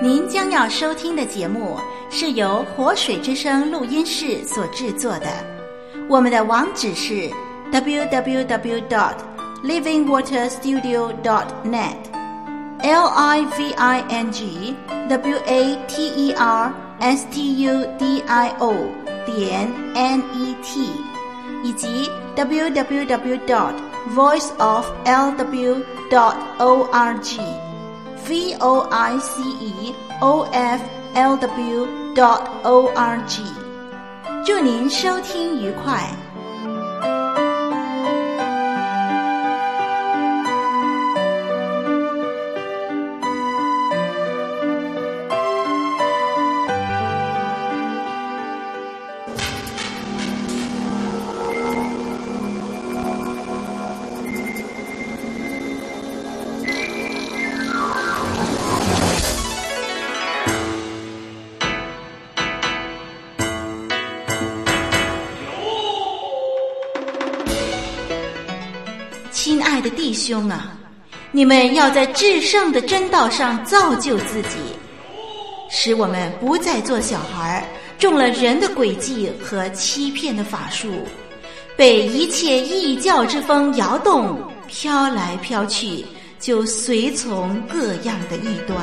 您将要收听的节目是由活水之声录音室所制作的，我们的网址是 www.livingwaterstudio.net livingwaterstudio.net 以及 www.voiceoflw.org voiceoflw.org。 祝您收听愉快。亲爱的弟兄啊，你们要在至圣的真道上造就自己，使我们不再做小孩，中了人的诡计和欺骗的法术，被一切异教之风摇动，飘来飘去，就随从各样的异端。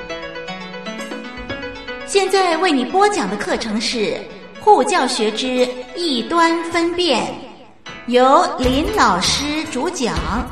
现在为你播讲的课程是护教学之异端分辨，由林老师主讲。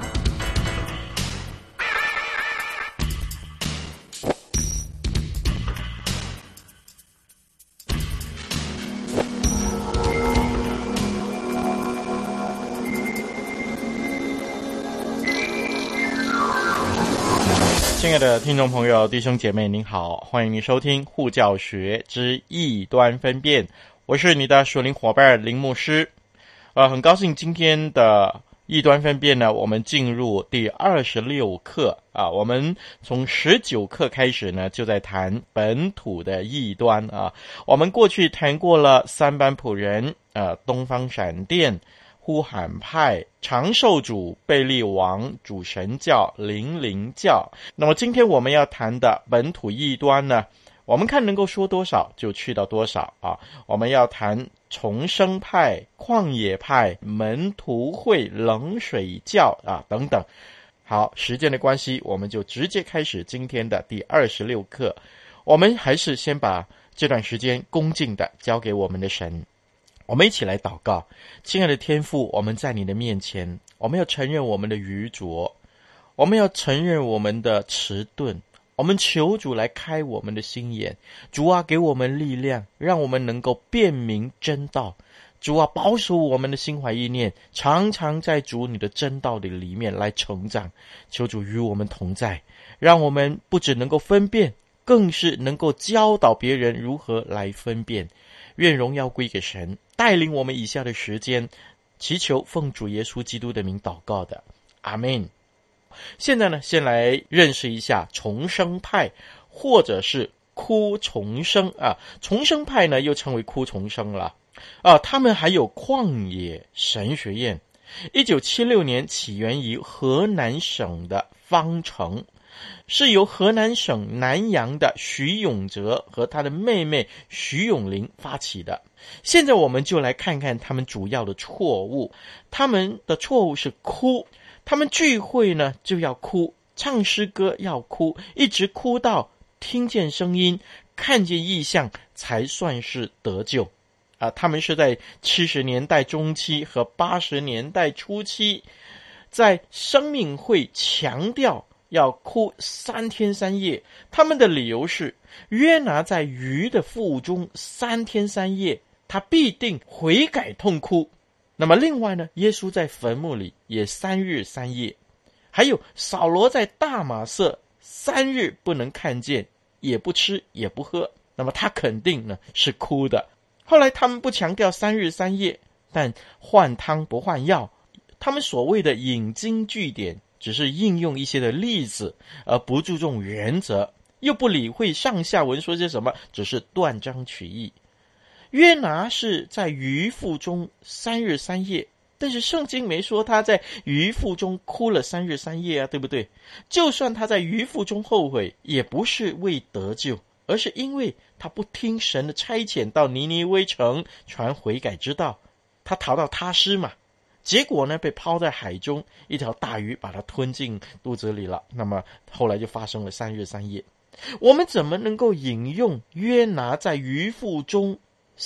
亲爱的听众朋友、弟兄姐妹，您好，欢迎您收听护教学之异端分辨，我是你的属灵伙伴林牧师。很高兴今天的异端分辨呢，我们进入第26课啊。我们从19课开始呢，就在谈本土的异端啊。我们过去谈过了三班仆人、东方闪电、呼喊派、长寿主、贝利王、主神教、灵灵教。那么今天我们要谈的本土异端呢，我们看能够说多少就去到多少啊。我们要谈重生派、旷野派、门徒会、冷水教啊等等。好，时间的关系，我们就直接开始今天的第26课。我们还是先把这段时间恭敬的交给我们的神。我们一起来祷告。亲爱的天父，我们在你的面前，我们要承认我们的愚拙，我们要承认我们的迟钝，我们求主来开我们的心眼。主啊，给我们力量，让我们能够辨明真道。主啊，保守我们的心怀意念，常常在主你的真道的里面来成长。求主与我们同在，让我们不只能够分辨，更是能够教导别人如何来分辨。愿荣耀归给神，带领我们以下的时间，祈求奉主耶稣基督的名祷告的，阿们。现在呢，先来认识一下重生派，或者是哭重生啊。重生派呢，又称为哭重生了啊。他们还有旷野神学院，1976年起源于河南省的方城，是由河南省南阳的徐永哲和他的妹妹徐永玲发起的。现在我们就来看看他们主要的错误。他们的错误是哭，他们聚会呢就要哭，唱诗歌要哭，一直哭到听见声音、看见异象才算是得救啊。他们是在70年代中期和80年代初期，在生命会强调要哭3天3夜。他们的理由是，约拿在鱼的腹中3天3夜，他必定悔改痛哭。那么另外呢，耶稣在坟墓里也3日3夜，还有扫罗在大马色3日不能看见，也不吃也不喝，那么他肯定呢是哭的。后来他们不强调3日3夜，但换汤不换药，他们所谓的引经据典只是应用一些的例子，而不注重原则，又不理会上下文说些什么，只是断章取义。约拿是在鱼腹中3日3夜， 但是圣经没说他在鱼腹中哭了3日3夜啊，对不对？就算他在鱼腹中后悔，也不是为得救，而是因为他不听神的差遣，到尼尼微城传悔改之道，他逃到他施嘛，结果呢被抛在海中，一条大鱼把他吞进肚子里了。那么后来就发生了3日3夜。我们怎么能够引用约拿在鱼腹中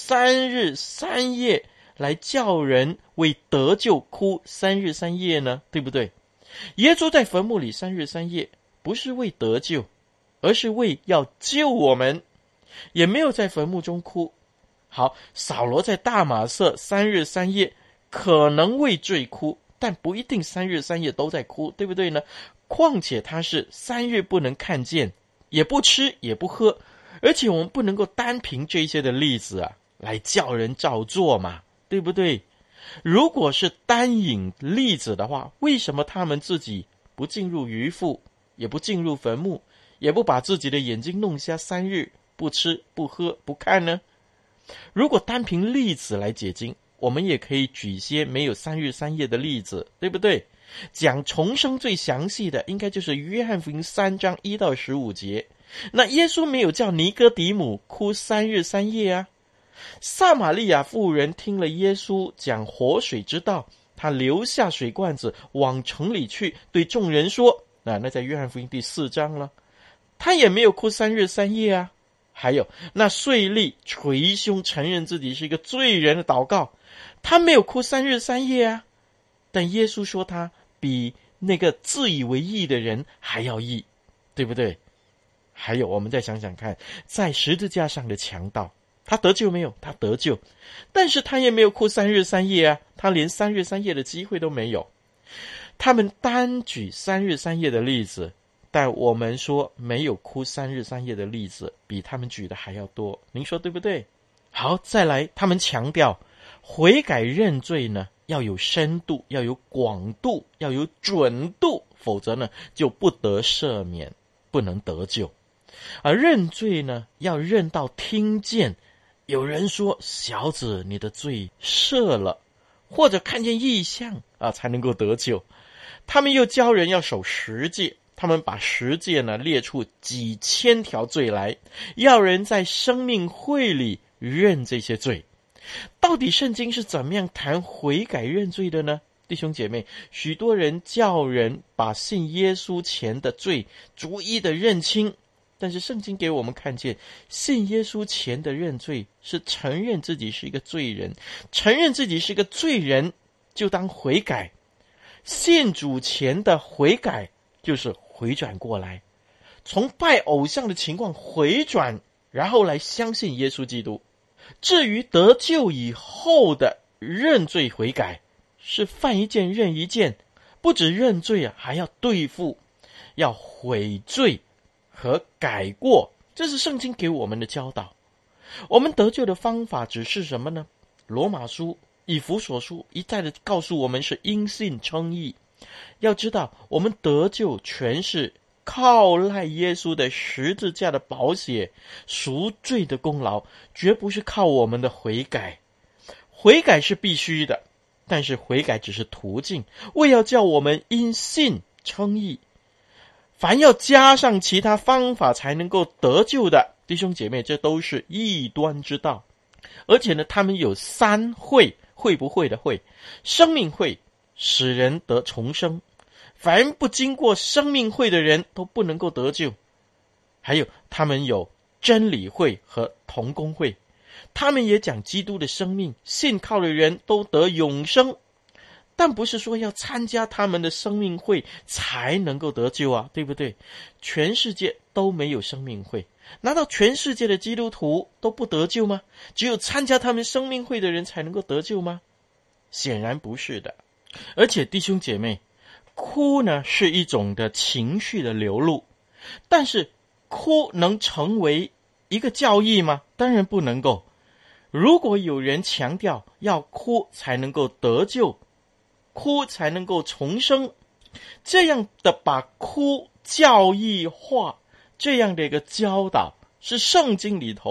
3日3夜来叫人为得救哭3日3夜呢？对不对？耶稣在坟墓里3日3夜，不是为得救，而是为要救我们，也没有在坟墓中哭。好，扫罗在大马色3日3夜，可能为罪哭，但不一定3日3夜都在哭，对不对呢？况且他是3日不能看见，也不吃也不喝，而且我们不能够单凭这些的例子啊，来叫人照做嘛，对不对？如果是单引例子的话，为什么他们自己不进入鱼腹，也不进入坟墓，也不把自己的眼睛弄瞎3日，不吃不喝不看呢？如果单凭例子来解经，我们也可以举些没有3日3夜的例子，对不对？讲重生最详细的应该就是约翰福音3章1到15节。那耶稣没有叫尼哥底母哭3日3夜啊。撒玛利亚妇人听了耶稣讲活水之道，她留下水罐子往城里去，对众人说，那在约翰福音第4章了，她也没有哭3日3夜啊。还有那税吏捶胸承认自己是一个罪人的祷告，他没有哭3日3夜啊。但耶稣说他比那个自以为义的人还要义，对不对？还有我们再想想看，在十字架上的强盗，他得救没有？他得救，但是他也没有哭3日3夜啊，他连3日3夜的机会都没有。他们单举3日3夜的例子，但我们说没有哭3日3夜的例子比他们举的还要多，您说对不对？好，再来，他们强调悔改认罪呢，要有深度，要有广度，要有准度，否则呢就不得赦免，不能得救。而认罪呢，要认到听见有人说，小子你的罪赦了，或者看见异象啊，才能够得救。他们又教人要守10诫，他们把10诫呢列出几千条罪来，要人在生命会里认这些罪。到底圣经是怎么样谈悔改认罪的呢？弟兄姐妹，许多人叫人把信耶稣前的罪逐一的认清，但是圣经给我们看见，信耶稣前的认罪是承认自己是一个罪人，承认自己是个罪人就当悔改。信主前的悔改就是回转过来，从拜偶像的情况回转，然后来相信耶稣基督。至于得救以后的认罪悔改，是犯一件认一件，不止认罪啊，还要对付，要悔罪和改过，这是圣经给我们的教导。我们得救的方法只是什么呢？罗马书、以弗所书一再的告诉我们是因信称义。要知道，我们得救全是靠赖耶稣的十字架的宝血赎罪的功劳，绝不是靠我们的悔改。悔改是必须的，但是悔改只是途径，为要叫我们因信称义。凡要加上其他方法才能够得救的，弟兄姐妹，这都是异端之道。而且呢，他们有3会，会不会的会，生命会使人得重生，凡不经过生命会的人都不能够得救。还有他们有真理会和同工会，他们也讲基督的生命，信靠的人都得永生，但不是说要参加他们的生命会才能够得救啊，对不对？全世界都没有生命会，难道全世界的基督徒都不得救吗？只有参加他们生命会的人才能够得救吗？显然不是的。而且弟兄姐妹，哭呢是一种的情绪的流露，但是哭能成为一个教义吗？当然不能够。如果有人强调要哭才能够得救，哭才能够重生，这样的把哭教义化，这样的一个教导是圣经里头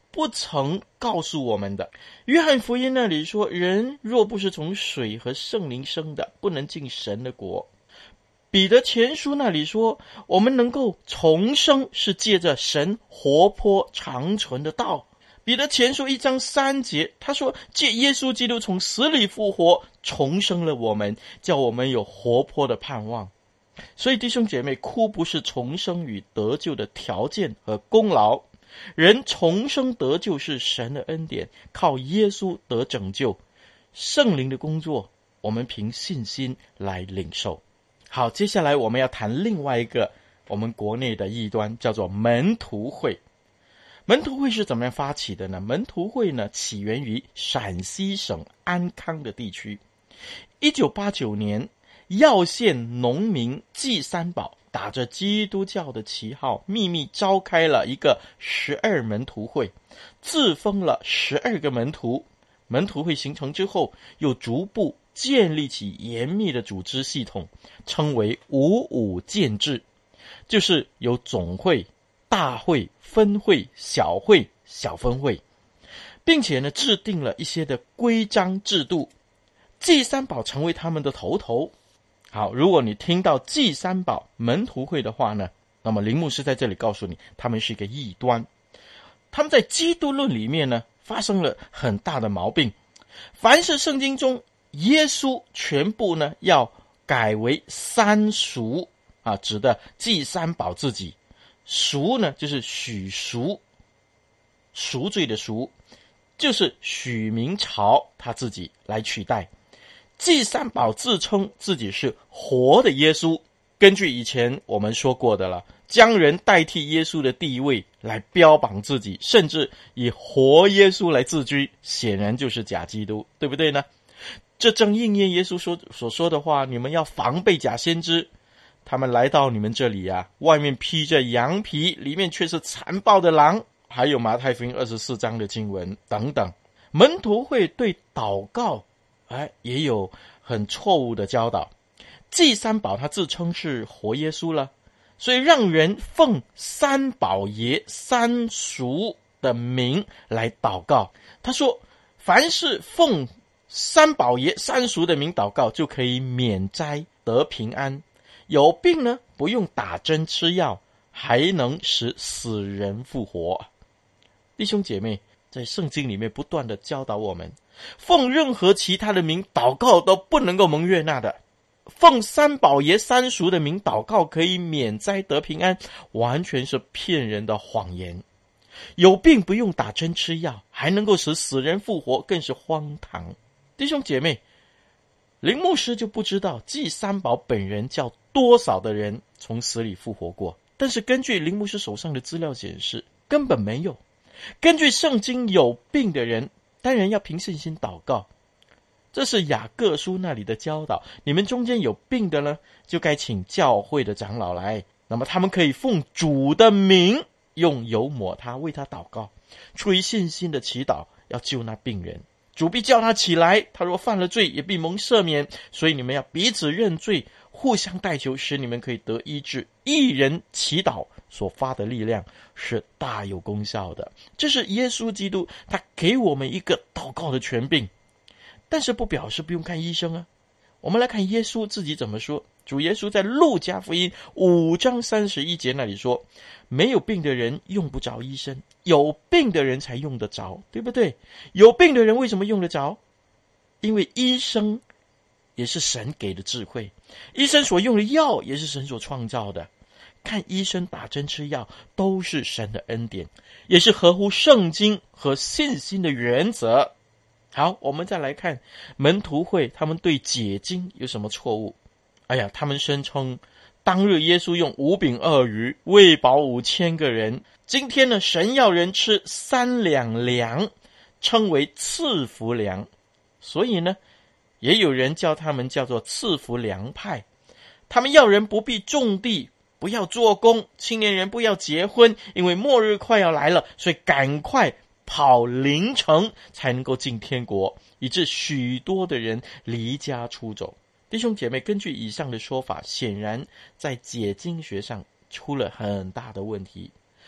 不曾告诉我们的。约翰福音那里说，人若不是从水和圣灵生的，不能进神的国。彼得前书那里说，我们能够重生是借着神活泼长存的道。彼得前书1章3节，他说，借耶稣基督从死里复活，重生了我们，叫我们有活泼的盼望。所以弟兄姐妹，哭不是重生与得救的条件和功劳，人重生得救是神的恩典，靠耶稣得拯救，圣灵的工作我们凭信心来领受。好，接下来我们要谈另外一个我们国内的异端，叫做门徒会。门徒会是怎么样发起的呢？门徒会呢，起源于陕西省安康的地区。1989年，耀县农民季三宝打着基督教的旗号，秘密召开了一个12门徒会，自封了12个门徒。门徒会形成之后，又逐步建立起严密的组织系统，称为55建制，就是有总会、大会、分会、小会、小分会，并且呢制定了一些的规章制度。季三宝成为他们的头。好，如果你听到季三宝门徒会的话呢，那么林牧师在这里告诉你，他们是一个异端。他们在基督论里面呢发生了很大的毛病。凡是圣经中耶稣全部呢要改为三赎啊，指的季三宝自己。赎呢就是许赎，赎罪的赎，就是许明朝他自己来取代。季三宝自称自己是活的耶稣，根据以前我们说过的了，将人代替耶稣的地位来标榜自己，甚至以活耶稣来自居，显然就是假基督，对不对呢？这正应验耶稣所说的话，你们要防备假先知，他们来到你们这里啊，外面披着羊皮，里面却是残暴的狼。还有马太福音24章的经文等等。门徒会对祷告也有很错误的教导。季三宝他自称是活耶稣了，所以让人奉三宝爷三赎的名来祷告。他说，凡是奉三宝爷三赎的名祷告，就可以免灾得平安。有病呢，不用打针吃药，还能使死人复活。弟兄姐妹，在圣经里面不断的教导我们，奉任何其他的名祷告都不能够蒙悦纳的。奉三宝爷三赎的名祷告可以免灾得平安，完全是骗人的谎言。有病不用打针吃药，还能够使死人复活，更是荒唐。弟兄姐妹，林牧师就不知道季三宝本人叫多少的人从死里复活过，但是根据林牧师手上的资料显示，根本没有。根据圣经，有病的人当然要凭信心祷告，这是雅各书那里的教导。你们中间有病的呢，就该请教会的长老来，那么他们可以奉主的名用油抹他，为他祷告，出于信心的祈祷，要救那病人。主必叫他起来，他若犯了罪，也必蒙赦免。所以你们要彼此认罪，互相代求，使你们可以得医治。一人祈祷所发的力量是大有功效的。这是耶稣基督他给我们一个祷告的权柄，但是不表示不用看医生啊。我们来看耶稣自己怎么说。主耶稣在路加福音5章31节那里说，没有病的人用不着医生，有病的人才用得着，对不对？有病的人为什么用得着？因为医生也是神给的智慧，医生所用的药也是神所创造的。看医生打针吃药都是神的恩典，也是合乎圣经和信心的原则。好，我们再来看门徒会他们对解经有什么错误。他们声称当日耶稣用5饼2鱼喂饱5000个人，今天呢，神要人吃3两粮，称为赐福粮。所以呢，也有人叫他们叫做赐福粮派。他们要人不必种地，不要做工，青年人不要结婚，因为末日快要来了，所以赶快跑灵城才能够进天国，以致许多的人离家出走。弟兄姐妹，根据以上的说法，显然在解经学上出了很大的问题。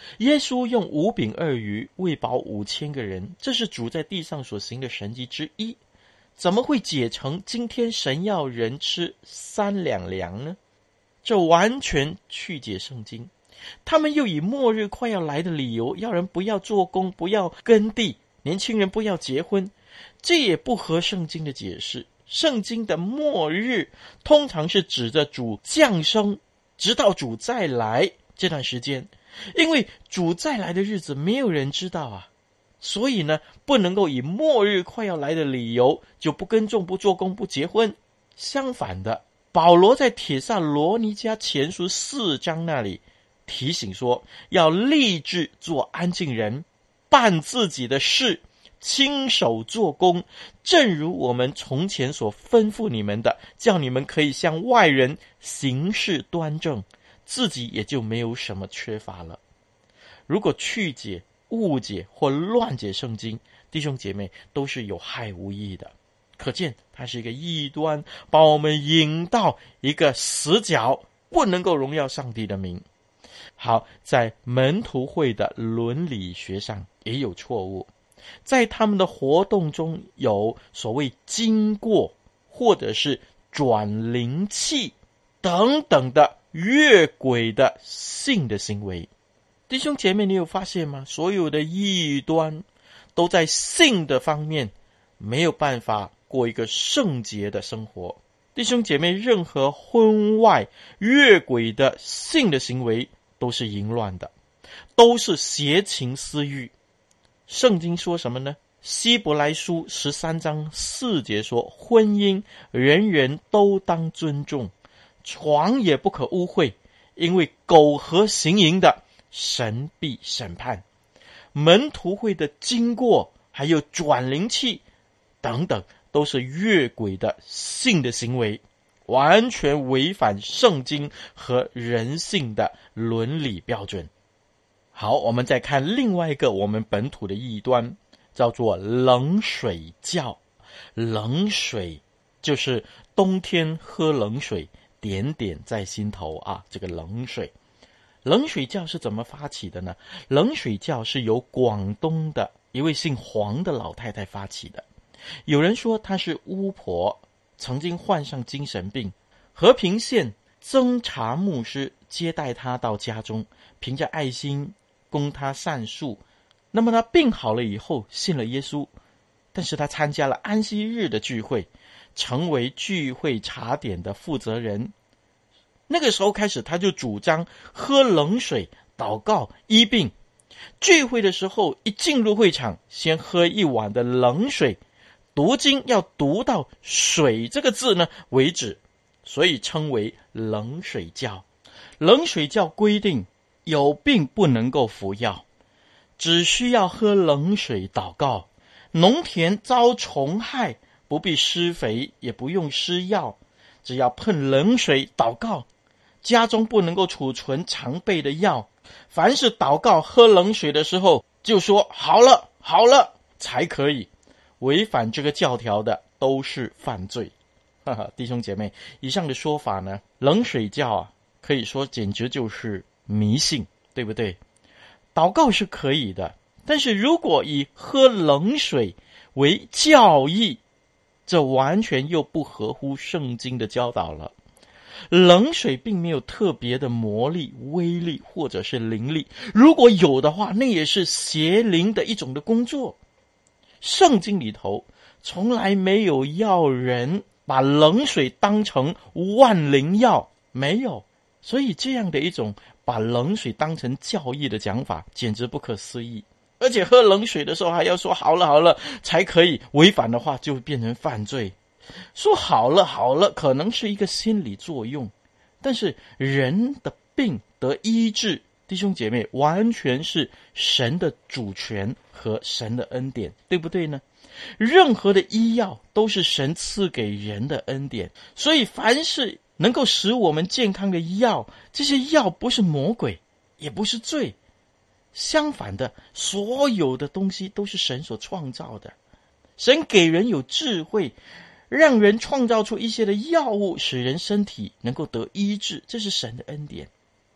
耶稣用5饼2鱼喂饱5000个人，这是主在地上所行的神迹之一，怎么会解成今天神要人吃3两粮呢？这完全曲解圣经。他们又以末日快要来的理由，要人不要做工，不要耕地，年轻人不要结婚，这也不合圣经的解释。圣经的末日通常是指着主降生，直到主再来这段时间，因为主再来的日子没有人知道啊，所以呢，不能够以末日快要来的理由就不耕种、不做工、不结婚。相反的，保罗在帖撒罗尼迦前书4章那里提醒说，要立志做安静人，办自己的事，亲手做工，正如我们从前所吩咐你们的，叫你们可以向外人行事端正，自己也就没有什么缺乏了。如果曲解、误解或乱解圣经，弟兄姐妹都是有害无益的。可见它是一个异端，把我们引到一个死角，不能够荣耀上帝的名。好，在门徒会的伦理学上也有错误，在他们的活动中有所谓经过或者是转灵器等等的越轨的性的行为。弟兄姐妹，你有发现吗？所有的异端都在性的方面没有办法过一个圣洁的生活。弟兄姐妹，任何婚外越轨的性的行为都是淫乱的，都是邪情私欲。圣经说什么呢？希伯来书13章4节说，婚姻人人都当尊重，床也不可污秽，因为苟合行淫的，神必审判。门徒会的经过还有转灵器等等，都是越轨的性的行为，完全违反圣经和人性的伦理标准。好，我们再看另外一个我们本土的异端，叫做冷水教。冷水就是冬天喝冷水，点点在心头啊，这个冷水。冷水教是怎么发起的呢？冷水教是由广东的一位姓黄的老太太发起的。有人说她是巫婆，曾经患上精神病，和平县曾查牧师接待她到家中，凭着爱心供她善术。那么她病好了以后信了耶稣，但是她参加了安息日的聚会，成为聚会茶点的负责人。那个时候开始，他就主张喝冷水祷告医病。聚会的时候一进入会场，先喝1碗的冷水，读经要读到水这个字呢为止，所以称为冷水教。冷水教规定有病不能够服药，只需要喝冷水祷告。农田遭虫害，不必施肥，也不用施药，只要喷冷水祷告。家中不能够储存常备的药，凡是祷告喝冷水的时候就说好了好了才可以，违反这个教条的都是犯罪。弟兄姐妹，以上的说法呢，冷水教啊，可以说简直就是迷信，对不对？祷告是可以的，但是如果以喝冷水为教义，这完全又不合乎圣经的教导了。冷水并没有特别的魔力、威力或者是灵力，如果有的话，那也是邪灵的一种的工作。圣经里头从来没有要人把冷水当成万灵药，没有。所以这样的一种把冷水当成教义的讲法简直不可思议。而且喝冷水的时候还要说好了好了才可以，违反的话就变成犯罪。说好了好了可能是一个心理作用，但是人的病得医治，弟兄姐妹，完全是神的主权和神的恩典，对不对呢？任何的医药都是神赐给人的恩典，所以凡是能够使我们健康的药，这些药不是魔鬼，也不是罪。相反的，所有的东西都是神所创造的。神给人有智慧，让人创造出一些的药物，使人身体能够得医治，这是神的恩典。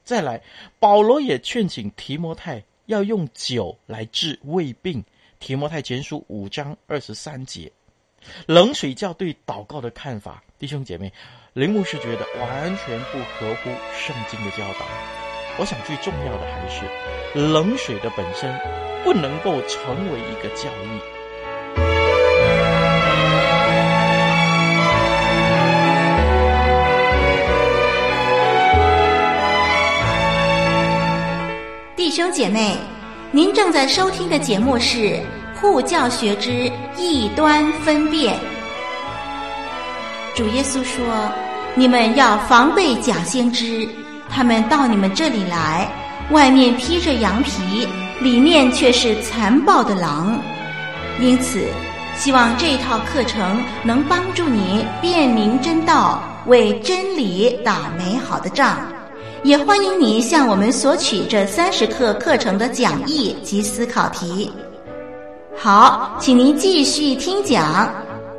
再来，保罗也劝请提摩太要用酒来治胃病，提摩太前书5章23节。冷水教对祷告的看法，弟兄姐妹，林牧师觉得完全不合乎圣经的教导。我想最重要的还是冷水的本身不能够成为一个教义。 弟兄姐妹，您正在收听的节目是护教学之异端分辨。主耶稣说，你们要防备假先知，他们到你们这里来，外面披着羊皮，里面却是残暴的狼。因此，希望这套课程能帮助你辨明真道，为真理打美好的仗。也欢迎你向我们索取这30课课程的讲义及思考题。好，请您继续听讲。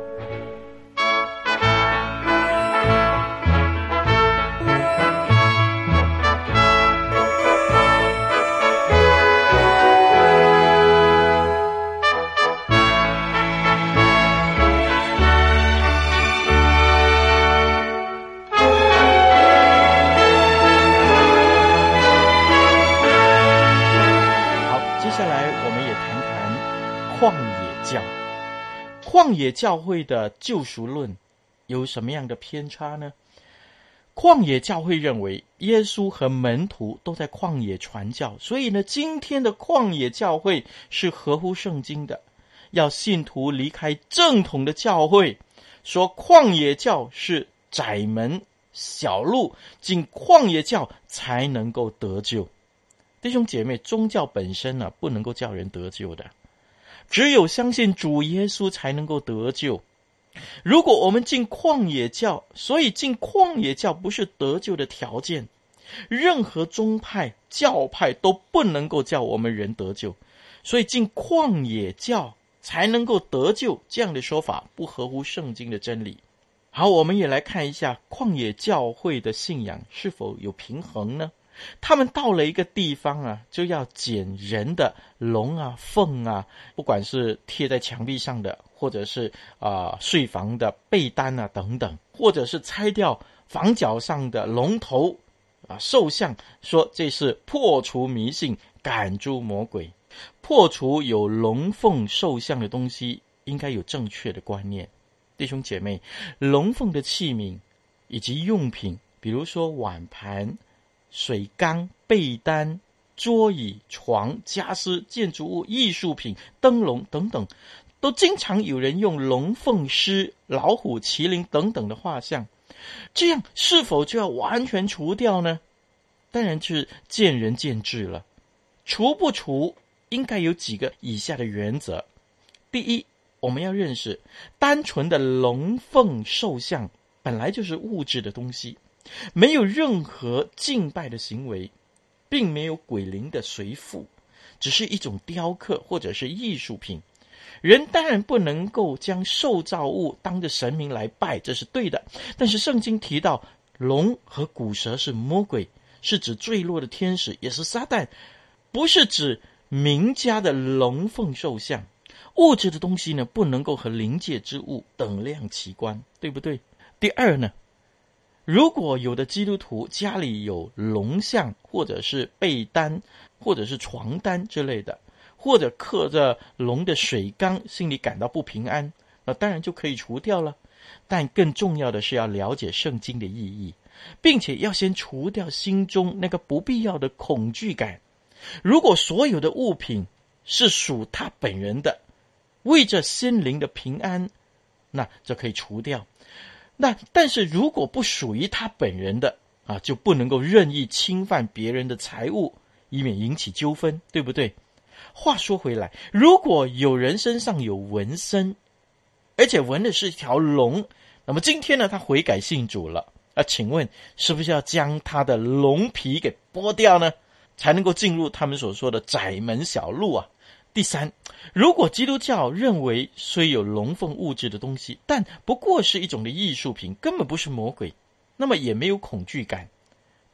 旷野教会的救赎论有什么样的偏差呢？旷野教会认为耶稣和门徒都在旷野传教，所以呢，今天的旷野教会是合乎圣经的，要信徒离开正统的教会，说旷野教是窄门小路，进旷野教才能够得救。弟兄姐妹，宗教本身不能够叫人得救的，只有相信主耶稣才能够得救。如果我们进旷野教，所以进旷野教不是得救的条件，任何宗派教派都不能够叫我们人得救，所以进旷野教才能够得救，这样的说法不合乎圣经的真理。好，我们也来看一下旷野教会的信仰是否有平衡呢？他们到了一个地方就要捡人的龙凤不管是贴在墙壁上的，或者是睡房的被单等等，或者是拆掉房角上的龙头兽像，说这是破除迷信，赶逐魔鬼。破除有龙凤兽像的东西，应该有正确的观念。弟兄姐妹，龙凤的器皿以及用品，比如说碗盘、水缸、被单、桌椅、床、家私、建筑物、艺术品、灯笼等等，都经常有人用龙凤狮、老虎、麒麟等等的画像，这样是否就要完全除掉呢？当然是见仁见智了。除不除应该有几个以下的原则。第一，我们要认识单纯的龙凤兽像本来就是物质的东西，没有任何敬拜的行为，并没有鬼灵的随附，只是一种雕刻或者是艺术品。人当然不能够将受造物当着神明来拜，这是对的。但是圣经提到龙和古蛇是魔鬼，是指坠落的天使，也是撒旦，不是指名家的龙凤兽像。物质的东西呢，不能够和灵界之物等量齐观，对不对？第二呢，如果有的基督徒家里有龙像，或者是被单，或者是床单之类的，或者刻着龙的水缸，心里感到不平安，那当然就可以除掉了。但更重要的是要了解圣经的意义，并且要先除掉心中那个不必要的恐惧感。如果所有的物品是属他本人的，为着心灵的平安，那就可以除掉。但是如果不属于他本人的就不能够任意侵犯别人的财物，以免引起纠纷，对不对？话说回来，如果有人身上有纹身，而且纹的是一条龙，那么今天呢，他悔改信主了，请问是不是要将他的龙皮给剥掉呢，才能够进入他们所说的窄门小路第三，如果基督教认为虽有龙凤物质的东西，但不过是一种的艺术品，根本不是魔鬼，那么也没有恐惧感，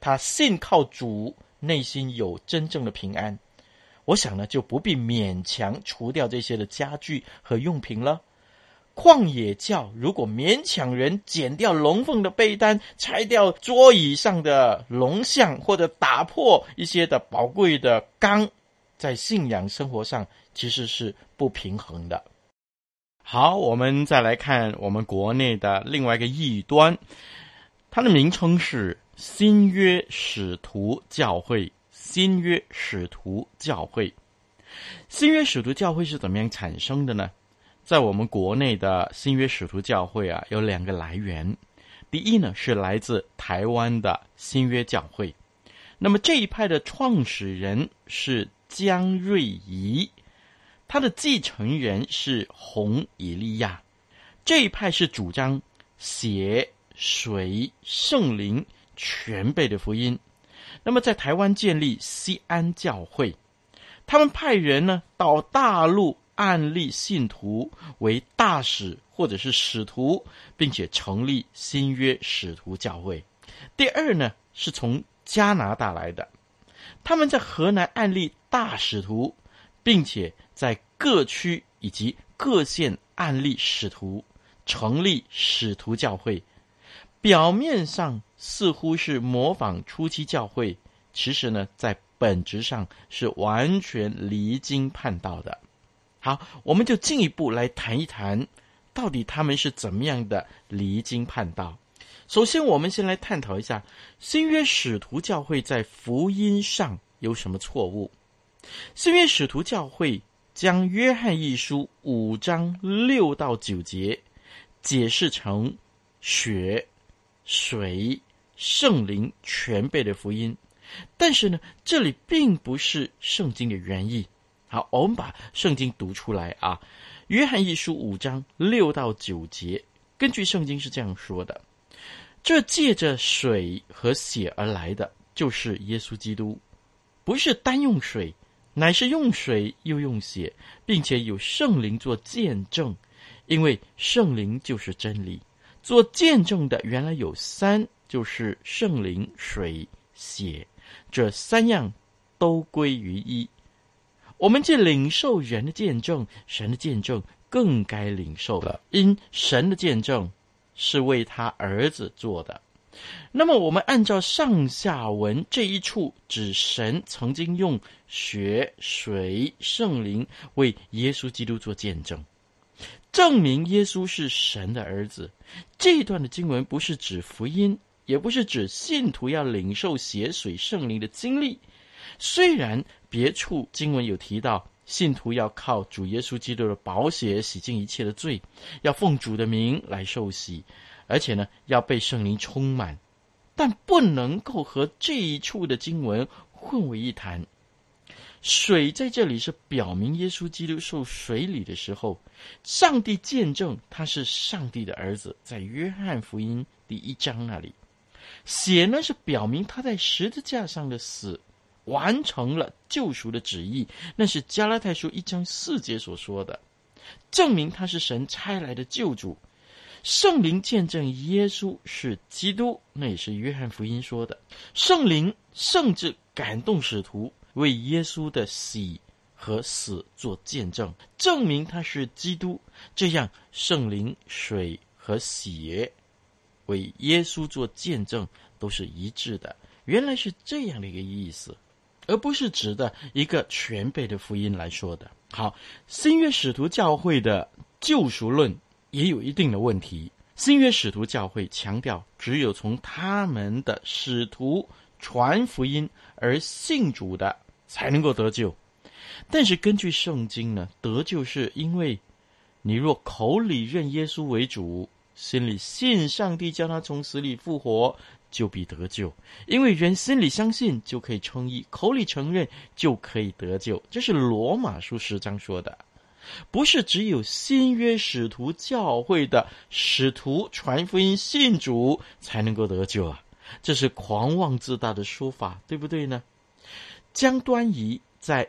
他信靠主，内心有真正的平安，我想呢，就不必勉强除掉这些的家具和用品了。旷野教如果勉强人剪掉龙凤的被单，拆掉桌椅上的龙像，或者打破一些的宝贵的缸，在信仰生活上其实是不平衡的。好，我们再来看我们国内的另外一个异端，它的名称是新约使徒教会。新约使徒教会，新约使徒教会是怎么样产生的呢？在我们国内的新约使徒教会啊，有两个来源。第一呢，是来自台湾的新约教会。那么这一派的创始人是江瑞仪，他的继承人是洪以利亚。这一派是主张血、水、圣灵全备的福音。那么在台湾建立西安教会，他们派人呢到大陆按立信徒为大使或者是使徒，并且成立新约使徒教会。第二呢，是从加拿大来的，他们在河南按立大使徒，并且在各区以及各县按立使徒，成立使徒教会。表面上似乎是模仿初期教会，其实呢，在本质上是完全离经叛道的。好，我们就进一步来谈一谈，到底他们是怎么样的离经叛道。首先，我们先来探讨一下新约使徒教会在福音上有什么错误。新约使徒教会将约翰一书5章6到9节解释成血、水、圣灵全备的福音，但是呢，这里并不是圣经的原意。好，我们把圣经读出来啊。约翰一书5章6到9节，根据圣经是这样说的：这借着水和血而来的，就是耶稣基督，不是单用水，乃是用水又用血，并且有圣灵做见证，因为圣灵就是真理。做见证的原来有3，就是圣灵、水、血，这3样都归于一。我们既领受人的见证，神的见证更该领受了，因神的见证是为他儿子做的。那么我们按照上下文这一处，指神曾经用血、水、圣灵为耶稣基督做见证，证明耶稣是神的儿子。这一段的经文不是指福音，也不是指信徒要领受血、水、圣灵的经历。虽然别处经文有提到信徒要靠主耶稣基督的宝血洗净一切的罪，要奉主的名来受洗，而且呢要被圣灵充满，但不能够和这一处的经文混为一谈。水在这里是表明耶稣基督受水礼的时候，上帝见证他是上帝的儿子，在约翰福音第1章那里。血呢是表明他在十字架上的死完成了救赎的旨意，那是加拉太书1章4节所说的，证明他是神差来的救主。圣灵见证耶稣是基督，那也是约翰福音说的。圣灵甚至感动使徒为耶稣的死和死做见证，证明他是基督。这样圣灵、水和血为耶稣做见证都是一致的。原来是这样的一个意思，而不是指的一个全备的福音来说的。好，新约使徒教会的救赎论也有一定的问题。新约使徒教会强调只有从他们的使徒传福音而信主的才能够得救。但是根据圣经呢，得救是因为你若口里认耶稣为主，心里信上帝叫他从死里复活，就必得救。因为人心里相信就可以称义，口里承认就可以得救。这是罗马书10章说的，不是只有新约使徒教会的使徒传福音信主才能够得救啊，这是狂妄自大的说法，对不对呢？江端仪在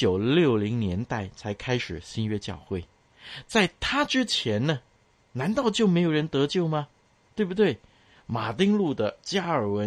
1960年代才开始新约教会，在他之前呢，难道就没有人得救吗？对不对？马丁路德、加尔文、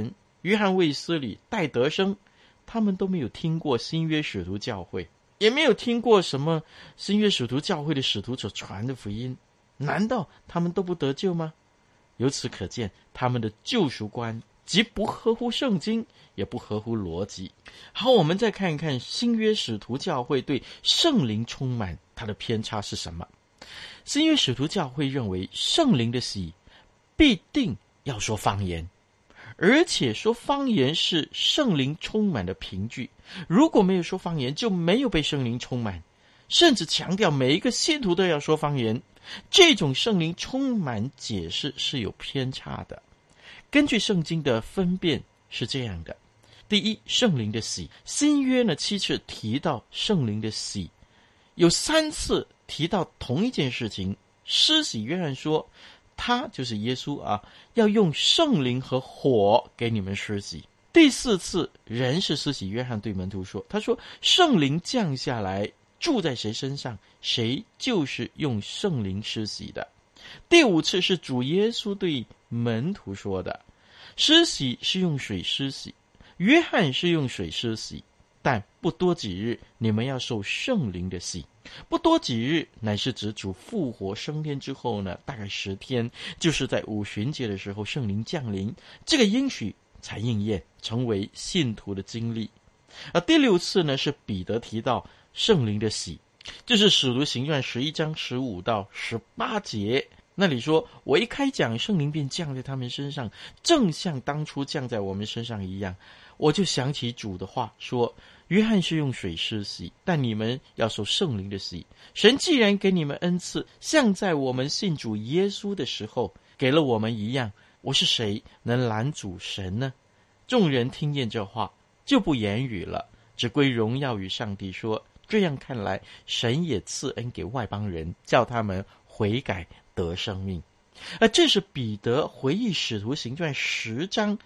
约翰卫斯理、戴德生，他们都没有听过新约使徒教会，也没有听过什么新约使徒教会的使徒所传的福音，难道他们都不得救吗？由此可见，他们的救赎观既不合乎圣经，也不合乎逻辑。好，我们再看一看新约使徒教会对圣灵充满它的偏差是什么。新约使徒教会认为圣灵的喜必定要说方言，而且说方言是圣灵充满的凭据，如果没有说方言，就没有被圣灵充满，甚至强调每一个信徒都要说方言。这种圣灵充满解释是有偏差的。根据圣经的分辨是这样的：第一，圣灵的喜，新约呢7次提到圣灵的喜，有3次提到同一件事情。施洗约翰说，他就是耶稣啊，要用圣灵和火给你们施洗。第4次仍是施洗约翰对门徒说，他说圣灵降下来住在谁身上，谁就是用圣灵施洗的。第5次是主耶稣对门徒说的，施洗是用水施洗，约翰是用水施洗，但不多几日你们要受圣灵的洗。不多几日乃是指主复活升天之后呢，大概10天，就是在五旬节的时候圣灵降临，这个应许才应验，成为信徒的经历。而第6次呢，是彼得提到圣灵的喜，就是使徒行传11章15到18节，那里说，我一开讲，圣灵便降在他们身上，正像当初降在我们身上一样。我就想起主的话说，约翰是用水施洗，但你们要受圣灵的洗。神既然给你们恩赐，像在我们信主耶稣的时候给了我们一样，我是谁能拦阻神呢？众人听见这话，就不言语了，只归荣耀与上帝，说，这样看来，神也赐恩给外邦人，叫他们悔改得生命。这是彼得回忆使徒行传10章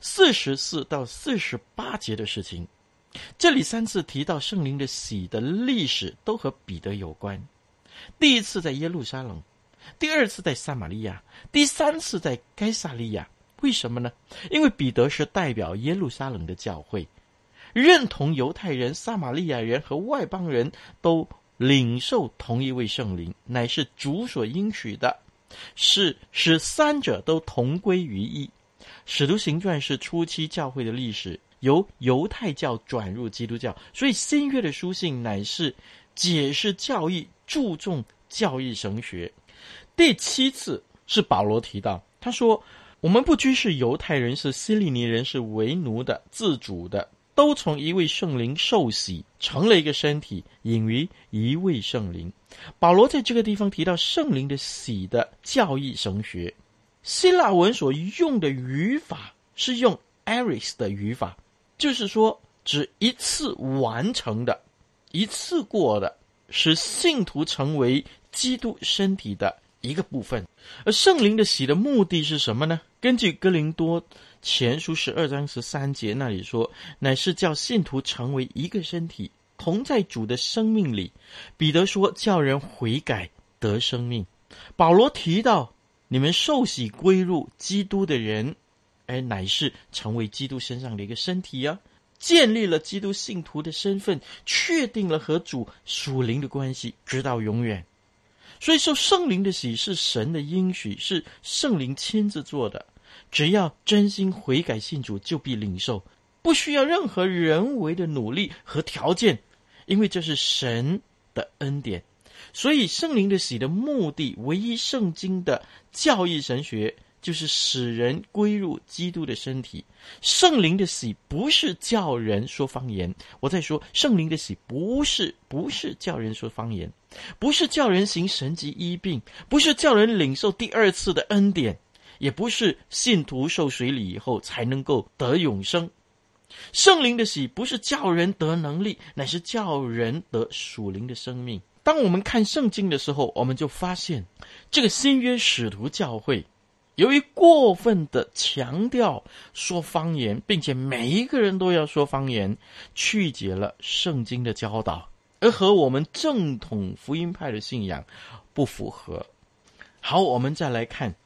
44到48节的事情。这里3次提到圣灵的喜的历史都和彼得有关。第1次在耶路撒冷，第2次在撒玛利亚，第3次在该撒利亚。为什么呢？因为彼得是代表耶路撒冷的教会，认同犹太人、撒玛利亚人和外邦人都领受同一位圣灵，乃是主所应许的，是使3者都同归于一。使徒行传是初期教会的历史，由犹太教转入基督教，所以新约的书信乃是解释教义，注重教义神学。第7次是保罗提到，他说，我们不拘是犹太人，是希利尼人，是为奴的、自主的，都从一位圣灵受洗，成了一个身体，隐于一位圣灵。保罗在这个地方提到圣灵的洗的教义神学。希腊文所用的语法是用 aris 的语法，就是说指一次完成的，一次过的，使信徒成为基督身体的一个部分。而圣灵的洗的目的是什么呢？根据哥林多前书12章13节那里说，乃是叫信徒成为一个身体，同在主的生命里。彼得说，叫人悔改得生命。保罗提到，你们受洗归入基督的人，乃是成为基督身上的一个身体啊，建立了基督信徒的身份，确定了和主属灵的关系，直到永远。所以受圣灵的洗是神的应许，是圣灵亲自做的，只要真心悔改信主，就必领受，不需要任何人为的努力和条件，因为这是神的恩典。所以圣灵的洗的目的，唯一圣经的教义神学，就是使人归入基督的身体。圣灵的洗不是叫人说方言，我再说，圣灵的洗不是叫人说方言，不是叫人行神迹医病，不是叫人领受第2次的恩典，也不是信徒受水礼以后才能够得永生。圣灵的洗不是叫人得能力，乃是叫人得属灵的生命。当我们看圣经的时候，我们就发现这个新约使徒教会由于过分的强调说方言，并且每一个人都要说方言，曲解了圣经的教导，而和我们正统福音派的信仰不符合。好，我们再来看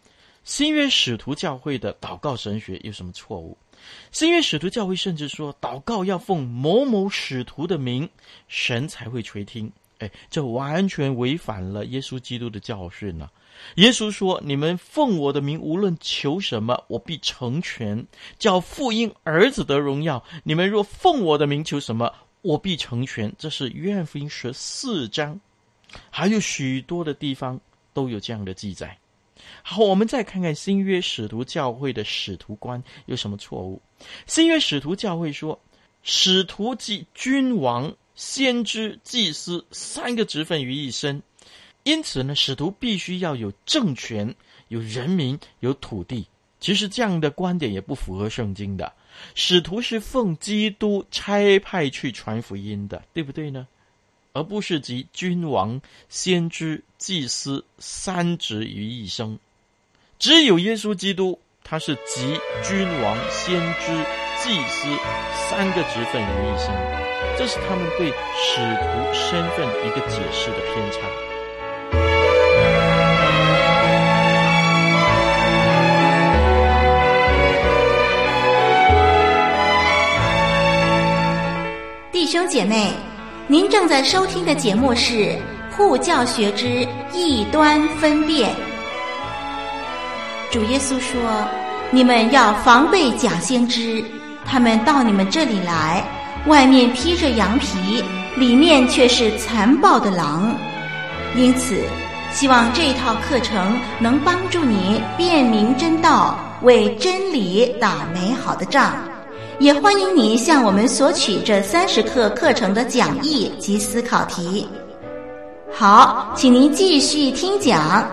新约使徒教会的祷告神学有什么错误？新约使徒教会甚至说，祷告要奉某某使徒的名，神才会垂听。这完全违反了耶稣基督的教训啊。耶稣说，你们奉我的名无论求什么，我必成全，叫父因儿子得荣耀。你们若奉我的名求什么，我必成全。这是约翰福音14章，还有许多的地方都有这样的记载。好，我们再看看新约使徒教会的使徒观有什么错误。新约使徒教会说，使徒即君王、先知、祭司3个职分于一身，因此呢，使徒必须要有政权、有人民、有土地。其实这样的观点也不符合圣经的。使徒是奉基督差派去传福音的，对不对呢？而不是集君王、先知、祭司3职于一身。只有耶稣基督，他是集君王、先知、祭司3个职分于一身。这是他们对使徒身份一个解释的偏差。 弟兄姐妹，您正在收听的节目是护教学之异端分辨。主耶稣说，你们要防备假先知，他们到你们这里来，外面披着羊皮，里面却是残暴的狼。因此，希望这套课程能帮助你辨明真道，为真理打美好的仗。也欢迎你向我们索取这30课课程的讲义及思考题。好，请您继续听讲。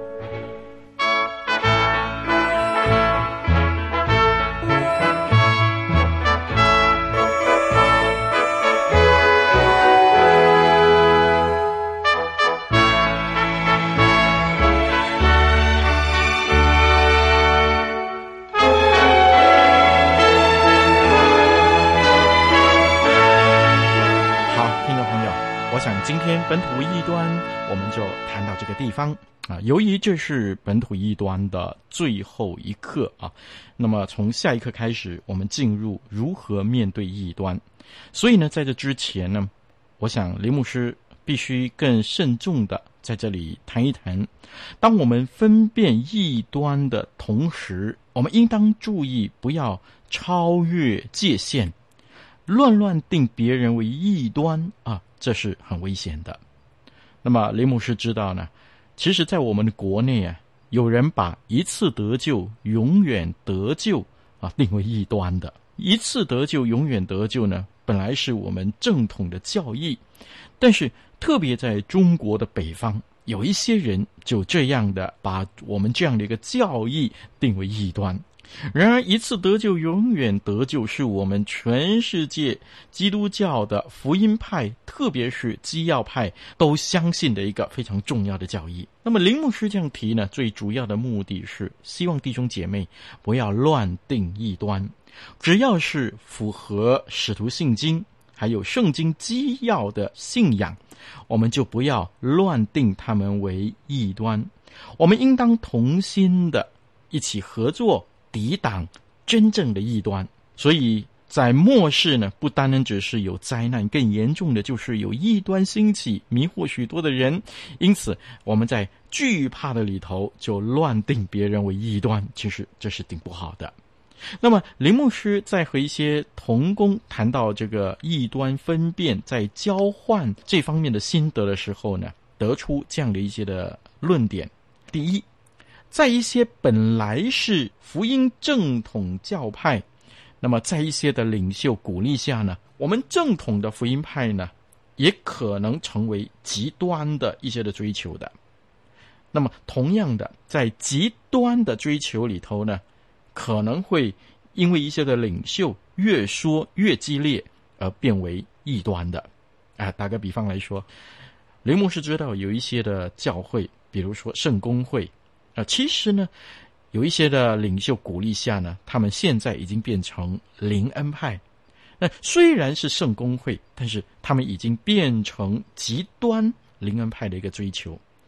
今天本土异端我们就谈到这个地方啊。由于这是本土异端的最后一课啊，那么从下一课开始，我们进入如何面对异端。所以呢，在这之前呢，我想林牧师必须更慎重的在这里谈一谈，当我们分辨异端的同时，我们应当注意不要超越界限，乱定别人为异端啊，这是很危险的。那么雷牧师知道呢，其实在我们的国内啊，有人把一次得救永远得救啊定为异端的。一次得救永远得救呢，本来是我们正统的教义，但是特别在中国的北方，有一些人就这样的把我们这样的一个教义定为异端。然而一次得救永远得救是我们全世界基督教的福音派，特别是基要派都相信的一个非常重要的教义。那么林牧师这样提呢，最主要的目的是希望弟兄姐妹不要乱定异端，只要是符合使徒信经还有圣经基要的信仰，我们就不要乱定他们为异端。我们应当同心的一起合作抵挡真正的异端。所以在末世呢，不单单只是有灾难，更严重的就是有异端兴起，迷惑许多的人。因此我们在惧怕的里头就乱定别人为异端，其实这是挺不好的。那么林牧师在和一些同工谈到这个异端分辨在交换这方面的心得的时候呢，得出这样的一些的论点。第一，在一些本来是福音正统教派，那么在一些的领袖鼓励下呢，我们正统的福音派呢，也可能成为极端的一些的追求的。那么同样的，在极端的追求里头呢，可能会因为一些的领袖越说越激烈而变为异端的。打个比方来说，林牧师知道有一些的教会，比如说圣公会其实呢，有一些的领袖鼓励下呢，他们现在已经变成灵恩派。那虽然是圣公会，但是他们已经变成极端灵恩派的一个追求。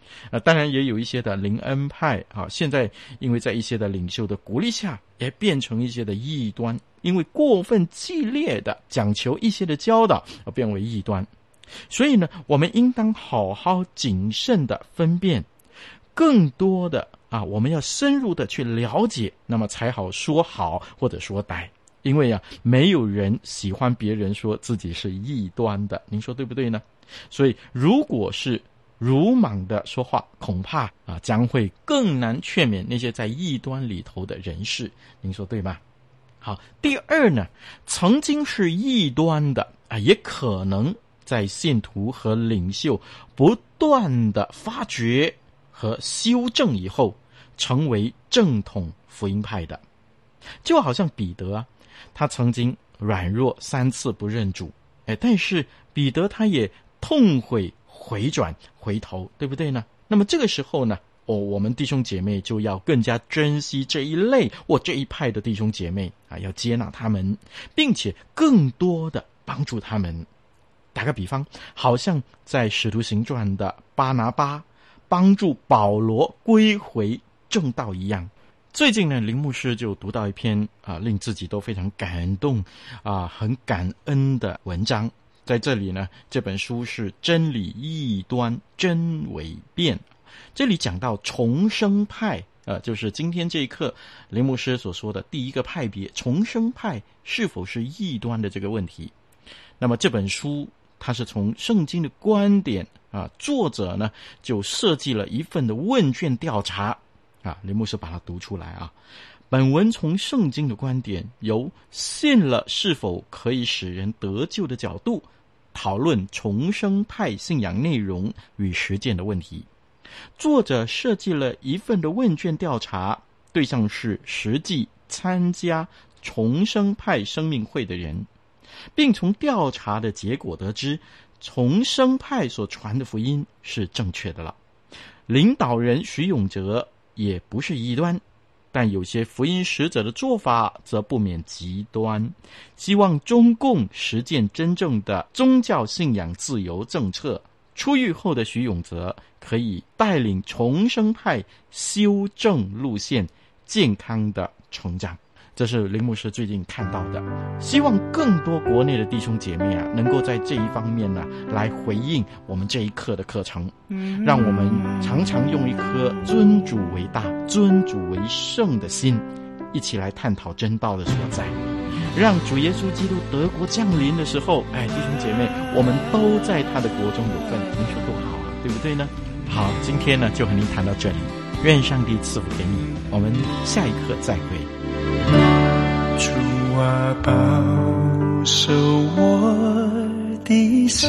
当然也有一些的灵恩派啊，现在因为在一些的领袖的鼓励下，也变成一些的异端，因为过分激烈的讲求一些的教导而变为异端。所以呢，我们应当好好谨慎的分辨，更多的我们要深入的去了解，那么才好说好或者说歹。因为没有人喜欢别人说自己是异端的，您说对不对呢？所以如果是鲁莽的说话，恐怕将会更难劝勉那些在异端里头的人士，您说对吗？好，第二呢，曾经是异端的也可能在信徒和领袖不断的发掘和修正以后，成为正统福音派的。就好像彼得他曾经软弱3次不认主，但是彼得他也痛悔回转回头，对不对呢？那么这个时候呢，我们弟兄姐妹就要更加珍惜这一类或这一派的弟兄姐妹要接纳他们，并且更多的帮助他们。打个比方，好像在使徒行传的巴拿巴帮助保罗归回正道一样。最近呢，林牧师就读到一篇令自己都非常感动很感恩的文章。在这里呢，这本书是真理异端真伪辩，这里讲到重生派就是今天这一课林牧师所说的第一个派别，重生派是否是异端的这个问题。那么这本书它是从圣经的观点作者呢就设计了一份的问卷调查林牧师把它读出来本文从圣经的观点，由信了是否可以使人得救的角度，讨论重生派信仰内容与实践的问题。作者设计了一份的问卷调查，对象是实际参加重生派生命会的人，并从调查的结果得知，重生派所传的福音是正确的了。领导人徐永哲也不是异端，但有些福音使者的做法则不免极端，希望中共实践真正的宗教信仰自由政策。出狱后的徐永哲可以带领重生派修正路线，健康的成长。这是林牧师最近看到的，希望更多国内的弟兄姐妹能够在这一方面来回应我们这一课的课程，让我们常常用一颗尊主为大、尊主为圣的心，一起来探讨真道的所在，让主耶稣基督德国降临的时候，弟兄姐妹，我们都在他的国中有份，您说多好对不对呢？好，今天呢就和您谈到这里，愿上帝赐福给你，我们下一课再会。 主啊，保守我的心，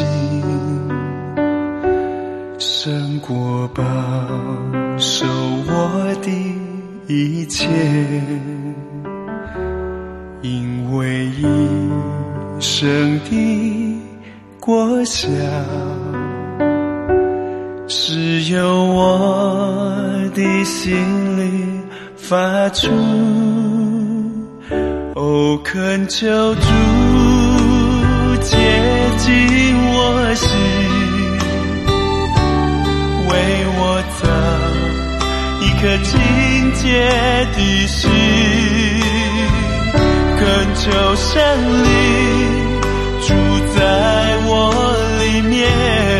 胜过保守我的一切，因为一生的果效是由我的心里发出。恳求主接近我心，为我造一颗清洁的心，恳求圣灵住在我里面，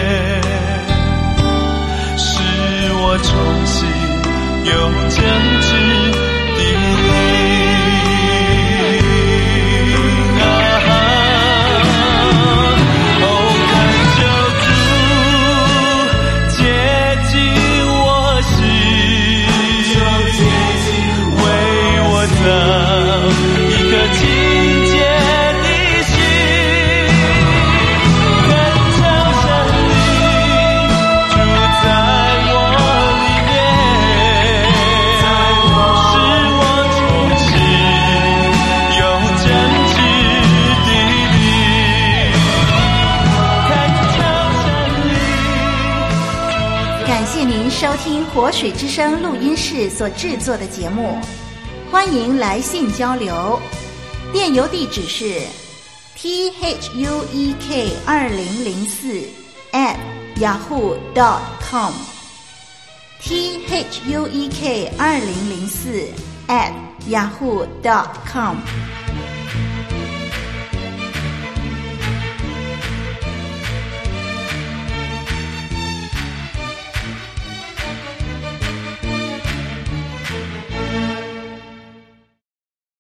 使我重新有正直的灵。 收听活水之声录音室所制作的节目，欢迎来信交流。电邮地址是 THUEK2004@yahoo.com， THUEK2004@yahoo.com。